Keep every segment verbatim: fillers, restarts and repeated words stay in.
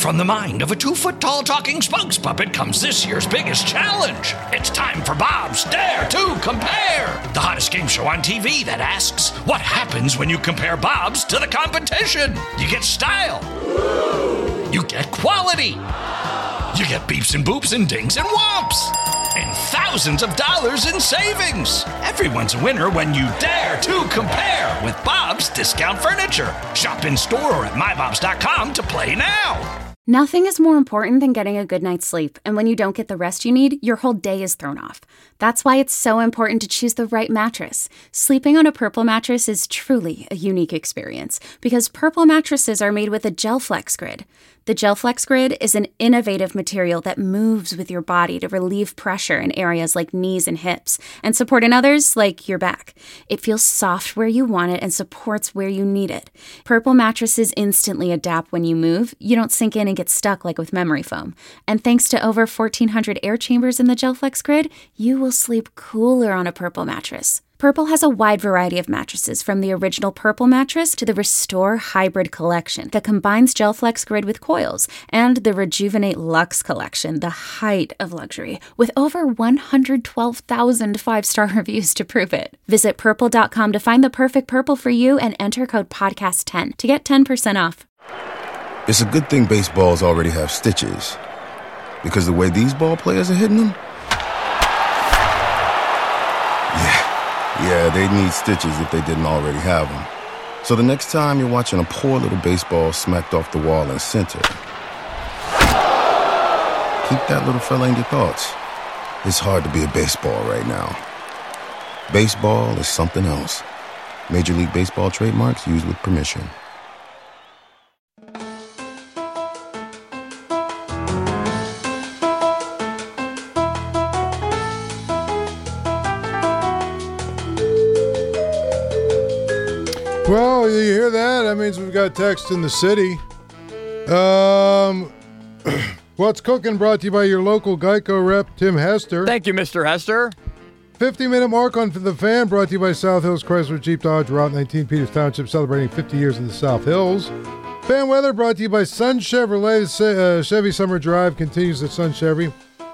From the mind of a two-foot-tall talking spokes puppet comes this year's biggest challenge. It's time for Bob's Dare to Compare, the hottest game show on T V that asks, what happens when you compare Bobs to the competition? You get style. You get quality. You get beeps and boops and dings and whomps. And thousands of dollars in savings. Everyone's a winner when you dare to compare with Bob's Discount Furniture. Shop in store or at my bobs dot com to play now. Nothing is more important than getting a good night's sleep, and when you don't get the rest you need, your whole day is thrown off. That's why it's so important to choose the right mattress. Sleeping on a Purple mattress is truly a unique experience, because Purple mattresses are made with a GelFlex Grid. The GelFlex Grid is an innovative material that moves with your body to relieve pressure in areas like knees and hips, and support in others like your back. It feels soft where you want it and supports where you need it. Purple mattresses instantly adapt when you move. You don't sink in and get stuck like with memory foam. And thanks to over fourteen hundred air chambers in the GelFlex Grid, you will sleep cooler on a Purple mattress. Purple has a wide variety of mattresses, from the original Purple mattress to the Restore Hybrid collection that combines GelFlex Grid with coils, and the Rejuvenate Luxe collection, the height of luxury, with over one hundred twelve thousand five-star reviews to prove it. Visit purple dot com to find the perfect Purple for you and enter code podcast ten to get ten percent off. It's a good thing baseballs already have stitches, because the way these ball players are hitting them, yeah. Yeah, they need stitches if they didn't already have them. So the next time you're watching a poor little baseball smacked off the wall in center, keep that little fella in your thoughts. It's hard to be a baseball right now. Baseball is something else. Major League Baseball trademarks used with permission. Well, you hear that? That means we've got text in the city. Um, What's Cooking brought to you by your local Geico rep, Tim Hester. Thank you, Mister Hester. fifty-minute mark on For the Fan brought to you by South Hills Chrysler Jeep Dodge, Route nineteen, Peters Township, celebrating fifty years in the South Hills. Fan weather brought to you by Sun Chevrolet. Uh, Chevy Summer Drive continues at Sun Chevy.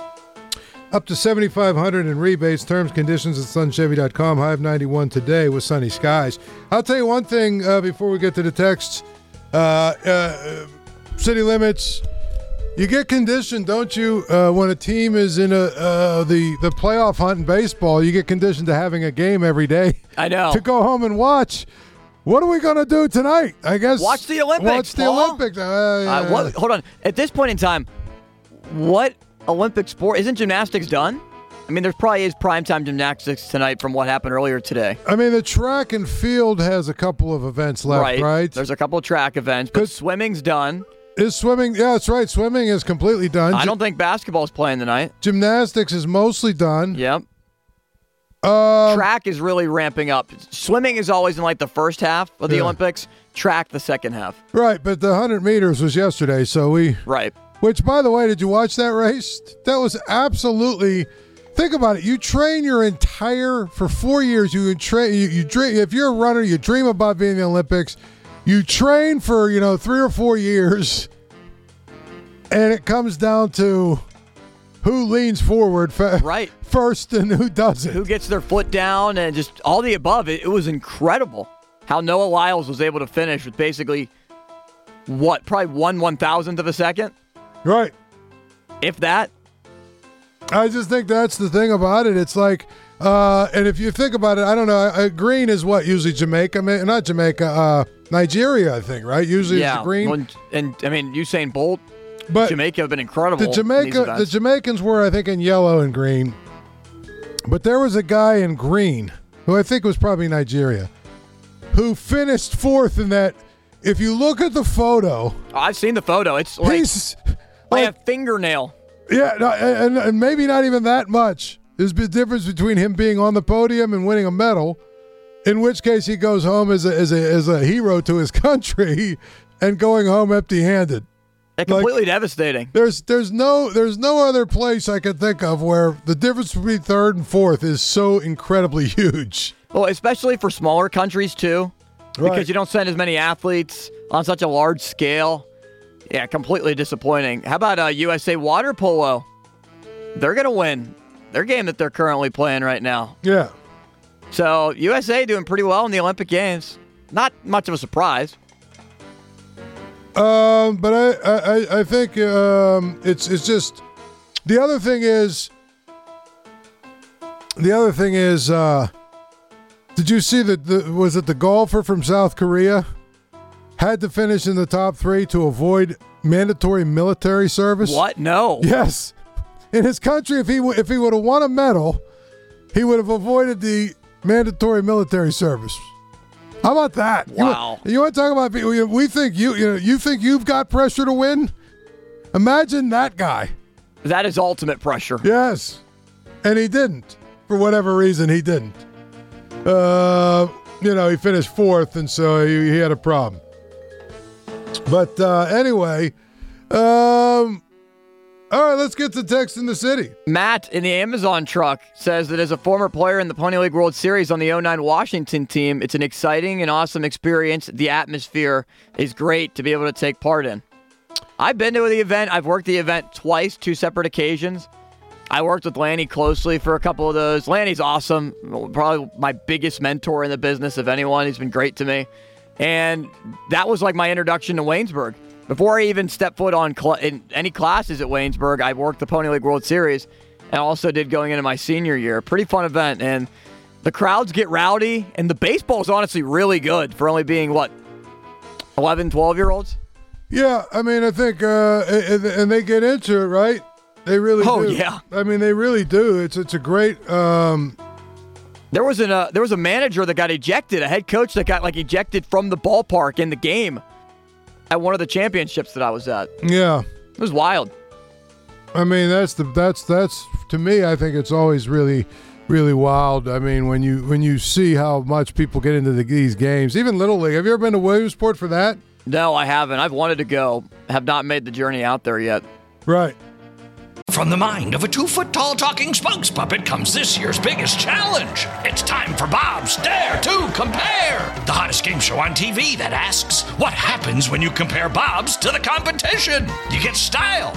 Up to seventy-five hundred dollars in rebates. Terms, conditions at sun chevy dot com. High of ninety-one today with sunny skies. I'll tell you one thing uh, before we get to the texts. Uh, uh, city limits. You get conditioned, don't you, uh, when a team is in a uh, the, the playoff hunt in baseball, you get conditioned to having a game every day. I know. To go home and watch. What are we going to do tonight? I guess. Watch the Olympics, Watch the Paul. Olympics. Uh, yeah. Uh, what, hold on. At this point in time, what Olympic sport? Isn't gymnastics done? I mean, there probably is primetime gymnastics tonight from what happened earlier today. I mean, the track and field has a couple of events left, right? right? There's a couple of track events, but swimming's done. Is swimming? Yeah, that's right. Swimming is completely done. I don't think basketball's playing tonight. Gymnastics is mostly done. Yep. Um, track is really ramping up. Swimming is always in like the first half of the yeah. Olympics. Track the second half. Right, but the one hundred meters was yesterday, so we... Right. Which, by the way, did you watch that race? That was absolutely... Think about it. You train your entire... For four years, you train... You, you dream, if you're a runner, you dream about being in the Olympics. You train for, you know, three or four years, and it comes down to who leans forward fa- right. first and who doesn't. Who gets their foot down and just all the above. It, it was incredible how Noah Lyles was able to finish with basically, what, probably one one-thousandth of a second? Right. If that. I just think that's the thing about it. It's like, uh, and if you think about it, I don't know, uh, green is what, usually Jamaica? Not Jamaica, uh, Nigeria, I think, right? Usually yeah. it's green. And, and, I mean, Usain Bolt, but Jamaica have been incredible. The Jamaica, the Jamaicans were, I think, in yellow and green. But there was a guy in green, who I think was probably Nigeria, who finished fourth in that. If you look at the photo. Oh, I've seen the photo. It's like, like a fingernail. Yeah, no, and, and maybe not even that much. There's a difference between him being on the podium and winning a medal, in which case he goes home as a as a, as a hero to his country, and going home empty-handed. Yeah, completely like, devastating. There's there's no there's no other place I could think of where the difference between third and fourth is so incredibly huge. Well, especially for smaller countries too, right. because you don't send as many athletes on such a large scale. Yeah, completely disappointing. How about uh, U S A Water Polo? They're going to win their game that they're currently playing right now. Yeah. So U S A doing pretty well in the Olympic Games. Not much of a surprise. Um, but I, I, I think um, it's it's just the other thing is the other thing is uh, did you see that the was it the golfer from South Korea had to finish in the top three to avoid mandatory military service? What? No. Yes. In his country, if he w- if he would have won a medal, he would have avoided the mandatory military service. How about that? Wow. You, you want to talk about people? We think you you know you think you've got pressure to win? Imagine that guy. That is ultimate pressure. Yes, and he didn't. For whatever reason, he didn't. Uh, you know, he finished fourth, and so he, he had a problem. But uh, anyway, um. All right, let's get to text in the city. Matt in the Amazon truck says that as a former player in the Pony League World Series on the oh nine Washington team, it's an exciting and awesome experience. The atmosphere is great to be able to take part in. I've been to the event. I've worked the event twice, two separate occasions. I worked with Lanny closely for a couple of those. Lanny's awesome. Probably my biggest mentor in the business of anyone. He's been great to me. And that was like my introduction to Waynesburg. Before I even stepped foot on cl- in any classes at Waynesburg, I worked the Pony League World Series and also did going into my senior year. Pretty fun event, and the crowds get rowdy, and the baseball is honestly really good for only being, what, eleven, twelve-year-olds? Yeah, I mean, I think, uh, and, and they get into it, right? They really oh, do. Oh, yeah. I mean, they really do. It's it's a great... Um... There was, an, uh, there was a manager that got ejected, a head coach that got, like, ejected from the ballpark in the game at one of the championships that I was at. Yeah. It was wild. I mean, that's the that's that's to me, I think it's always really really wild. I mean, when you when you see how much people get into the, these games, even Little League. Have you ever been to Williamsport for that? No, I haven't. I've wanted to go. Have not made the journey out there yet. Right. From the mind of a two-foot-tall talking spokes puppet comes this year's biggest challenge. It's time for Bob's Dare to Compare, the hottest game show on T V that asks, what happens when you compare Bob's to the competition? You get style.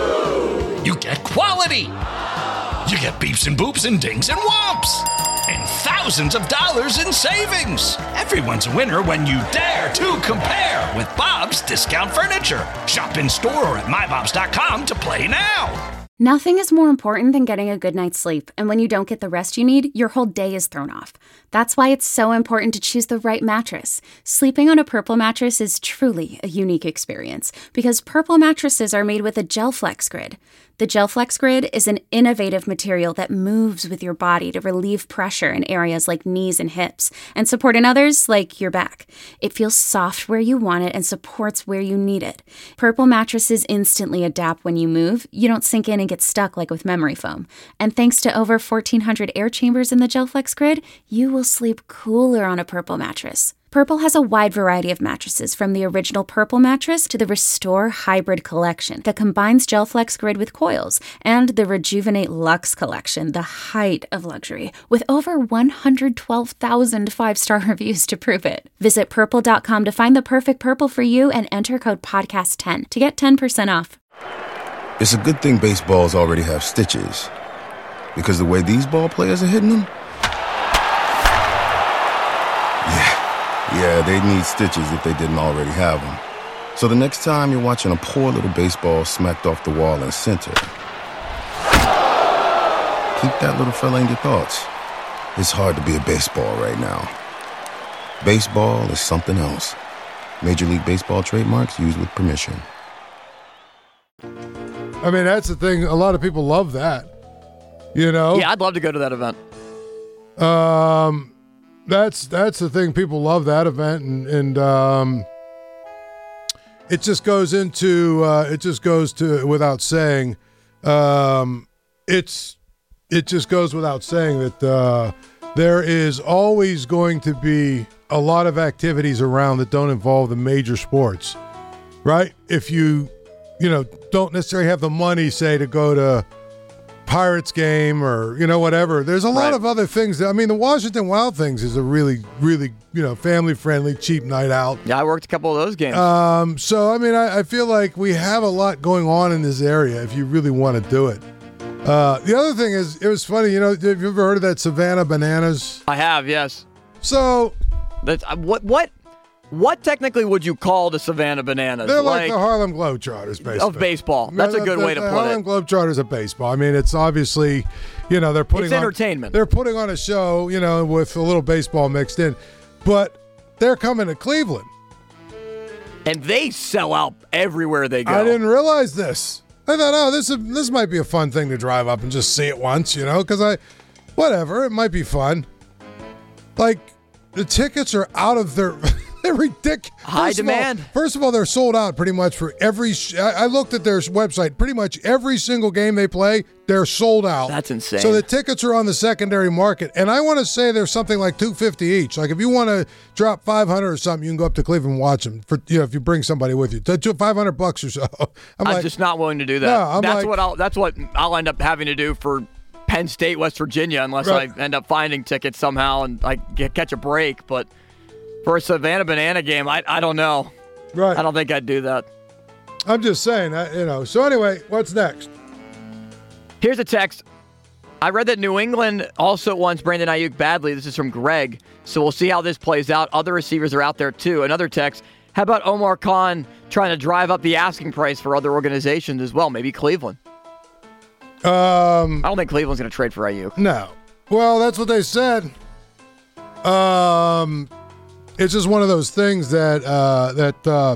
You get quality. You get beeps and boops and dings and whomps. And thousands of dollars in savings. Everyone's a winner when you dare to compare with Bob's Discount Furniture. Shop in store or at my bobs dot com to play now. Nothing is more important than getting a good night's sleep, and when you don't get the rest you need, your whole day is thrown off. That's why it's so important to choose the right mattress. Sleeping on a Purple mattress is truly a unique experience, because Purple mattresses are made with a GelFlex Grid. The GelFlex Grid is an innovative material that moves with your body to relieve pressure in areas like knees and hips, and support in others like your back. It feels soft where you want it and supports where you need it. Purple mattresses instantly adapt when you move. You don't sink in and get stuck like with memory foam. And thanks to over fourteen hundred air chambers in the GelFlex Grid, you will sleep cooler on a Purple mattress. Purple has a wide variety of mattresses, from the original Purple mattress to the Restore Hybrid collection that combines GelFlex Grid with coils, and the Rejuvenate Luxe collection, the height of luxury, with over one hundred twelve thousand five-star reviews to prove it. Visit purple dot com to find the perfect Purple for you and enter code podcast ten to get ten percent off. It's a good thing baseballs already have stitches, because the way these ball players are hitting them, yeah, they'd need stitches if they didn't already have them. So the next time you're watching a poor little baseball smacked off the wall in center, keep that little fella in your thoughts. It's hard to be a baseball right now. Baseball is something else. Major League Baseball trademarks used with permission. I mean, that's the thing. A lot of people love that. You know? Yeah, I'd love to go to that event. Um... That's that's the thing. People love that event, and and um, it just goes into uh, it just goes to without saying, um, it's it just goes without saying that uh, there is always going to be a lot of activities around that don't involve the major sports, right? If you you know don't necessarily have the money, say, to go to Pirates game or, you know, whatever. There's a lot Right. of other things. That, I mean, the Washington Wild things is a really, really, you know, family-friendly, cheap night out. Yeah, I worked a couple of those games. Um, so, I mean, I, I feel like we have a lot going on in this area if you really want to do it. Uh, the other thing is, it was funny, you know, have you ever heard of that Savannah Bananas? I have, yes. So, That's uh, what what what technically would you call the Savannah Bananas? they're like, the Harlem Globetrotters, basically. of baseball. That's a The- good the- way to the put Harlem it. Globetrotters of baseball. I mean, it's obviously, you know, they're putting It's on, entertainment. They're putting on a show, you know, with a little baseball mixed in. But they're coming to Cleveland. And they sell out everywhere they go. I didn't realize this. I thought, oh, this is, this might be a fun thing to drive up and just see it once, you know, because I, whatever, it might be fun. Like, the tickets are out of their, they're ridiculous. High First of all- demand. first of all, they're sold out pretty much for every, sh- I, I looked at their website, pretty much every single game they play, they're sold out. That's insane. So the tickets are on the secondary market, and I want to say there's something like two hundred fifty each. Like if you want to drop five hundred or something, you can go up to Cleveland and watch them. For you know, if you bring somebody with you, to five hundred bucks or so. I'm, I'm like, just not willing to do that. No, I'm that's like- what I'll that's what I'll end up having to do for Penn State, West Virginia, unless Right. I end up finding tickets somehow and like get, catch a break. But for a Savannah Banana game, I I don't know. right. I don't think I'd do that. I'm just saying, I, you know. So anyway, what's next? Here's a text. I read that New England also wants Brandon Ayuk badly. This is from Greg. So we'll see how this plays out. Other receivers are out there too. Another text. How about Omar Khan trying to drive up the asking price for other organizations as well? Maybe Cleveland. Um, I don't think Cleveland's going to trade for Ayuk. no. Well, that's what they said. Um, it's just one of those things that uh, that uh,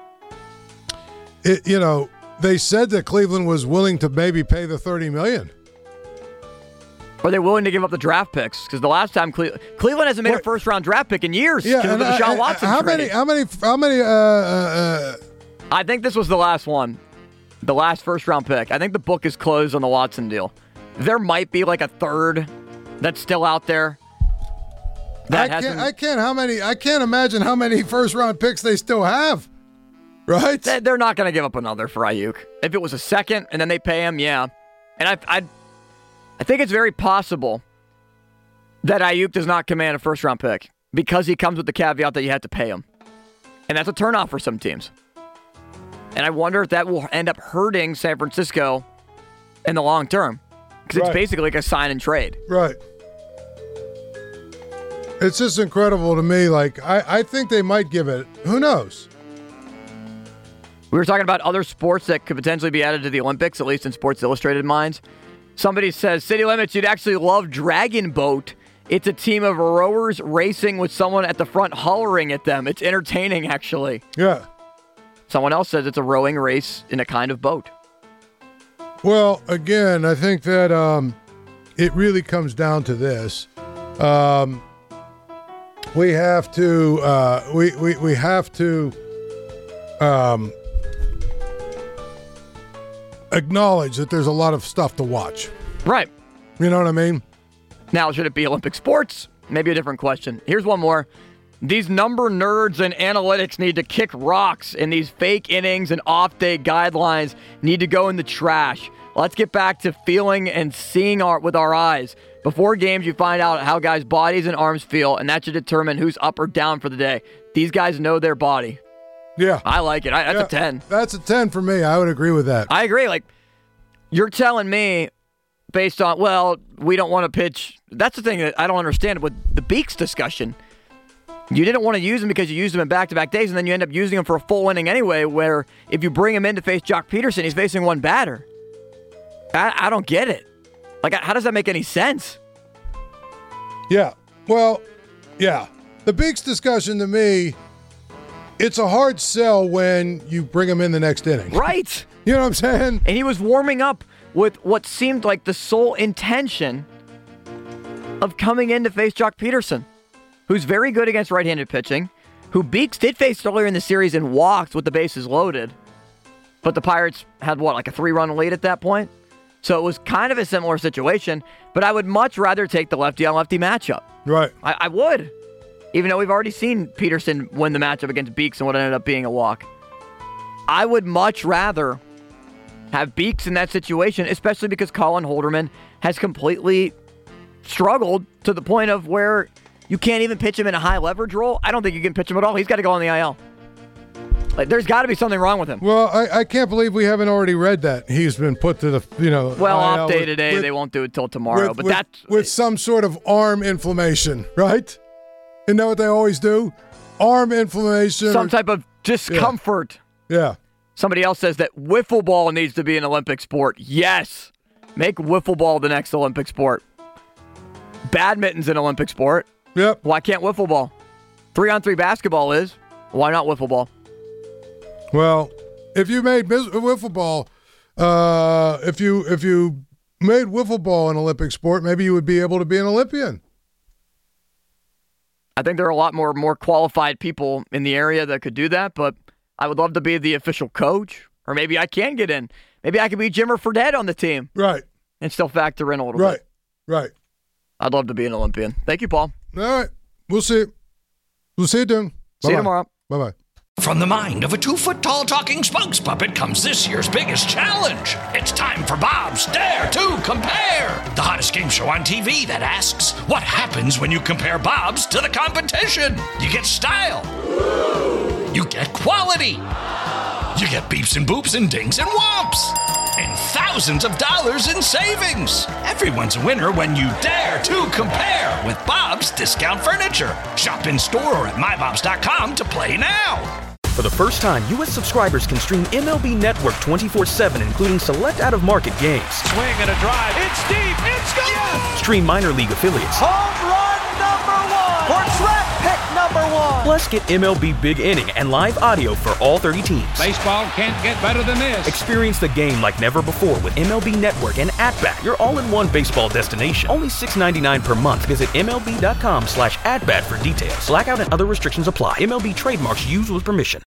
it, you know, they said that Cleveland was willing to maybe pay the thirty million. Are they willing to give up the draft picks? Because the last time Cle- Cleveland hasn't made What? a first round draft pick in years. Yeah, because of and the I- Deshaun I- Watson how trade. many? How many? How many? Uh, uh, uh, I think this was the last one. The last first round pick. I think the book is closed on the Watson deal. There might be like a third that's still out there. That I hasn't. can't. I can't. How many? I can't imagine how many first round picks they still have. Right? They- They're not going to give up another for Ayuk. If it was a second and then they pay him, yeah. And I, I, I think it's very possible that Ayuk does not command a first-round pick because he comes with the caveat that you have to pay him. And that's a turnoff for some teams. And I wonder if that will end up hurting San Francisco in the long term. Because it's Right. basically like a sign and trade. Right. It's just incredible to me. Like I, I think they might give it. Who knows? We were talking about other sports that could potentially be added to the Olympics, at least in Sports Illustrated minds. Somebody says, City Limits, you'd actually love Dragon Boat. It's a team of rowers racing with someone at the front hollering at them. It's entertaining, actually. Yeah. Someone else says it's a rowing race in a kind of boat. Well, again, I think that um, it really comes down to this. Um, we have to. Uh, we, we we have to. Um, acknowledge that there's a lot of stuff to watch. Right. You know what I mean? Now, should it be Olympic sports? Maybe a different question. Here's one more. These number nerds and analytics need to kick rocks, and these fake innings and off-day guidelines need to go in the trash. Let's get back to feeling and seeing art with our eyes. Before games, you find out how guys' bodies and arms feel, and that should determine who's up or down for the day. These guys know their body. Yeah. I like it. I, that's Yeah, a ten. That's a ten for me. I would agree with that. I agree. Like, you're telling me based on, well, we don't want to pitch. That's the thing that I don't understand with the Beeks discussion. You didn't want to use him because you used him in back-to-back days, and then you end up using him for a full inning anyway, where if you bring him in to face Jock Peterson, he's facing one batter. I, I don't get it. Like, how does that make any sense? Yeah. Well, yeah. The Beeks discussion to me, it's a hard sell when you bring him in the next inning. Right. You know what I'm saying? And he was warming up with what seemed like the sole intention of coming in to face Jock Peterson, who's very good against right-handed pitching, who Beeks did face earlier in the series and walked with the bases loaded. But the Pirates had, what, like a three-run lead at that point? So it was kind of a similar situation, but I would much rather take the lefty-on-lefty matchup. Right. I, I would, even though we've already seen Peterson win the matchup against Beeks and what ended up being a walk. I would much rather have beaks in that situation, especially because Colin Holderman has completely struggled to the point of where you can't even pitch him in a high leverage role. I don't think you can pitch him at all. He's got to go on the I L. Like, there's got to be something wrong with him. Well, I, I can't believe we haven't already read that. He's been put to the, you know. Well, I L off day with, today. with, they won't do it till tomorrow. with, but with, that's with some sort of arm inflammation, right? Isn't that what they always do? Arm inflammation. Some or, type of discomfort. Yeah. yeah. Somebody else says that wiffle ball needs to be an Olympic sport. Yes. Make wiffle ball the next Olympic sport. Badminton's an Olympic sport. Yep. Why can't wiffle ball? Three-on-three basketball is. Why not wiffle ball? Well, if you made bis- wiffle ball, uh, if you if you made wiffle ball an Olympic sport, maybe you would be able to be an Olympian. I think there are a lot more more qualified people in the area that could do that, but I would love to be the official coach, or maybe I can get in. Maybe I could be Jimmer Fredette on the team. Right. And still factor in a little right. bit. Right, right. I'd love to be an Olympian. Thank you, Paul. All right. We'll see. We'll see you soon. See you tomorrow. Bye-bye. From the mind of a two-foot-tall talking spokes puppet comes this year's biggest challenge. It's time for Bob's Dare to Compare, the hottest game show on T V that asks, what happens when you compare Bob's to the competition? You get style. You get quality. You get beeps and boops and dings and whomps. And thousands of dollars in savings. Everyone's a winner when you dare to compare with Bob's Discount Furniture. Shop in store or at my bobs dot com to play now. For the first time, U S subscribers can stream M L B Network twenty-four seven, including select out-of-market games. Swing and a drive. It's deep. It's gone. Yes. Stream minor league affiliates. Home run number one. Or draft pick number one. Plus, get M L B Big Inning and live audio for all thirty teams. Baseball can't get better than this. Experience the game like never before with M L B Network and At-Bat, your all-in-one baseball destination. Only six dollars and ninety-nine cents per month. Visit M L B dot com slash at bat for details. Blackout and other restrictions apply. M L B trademarks used with permission.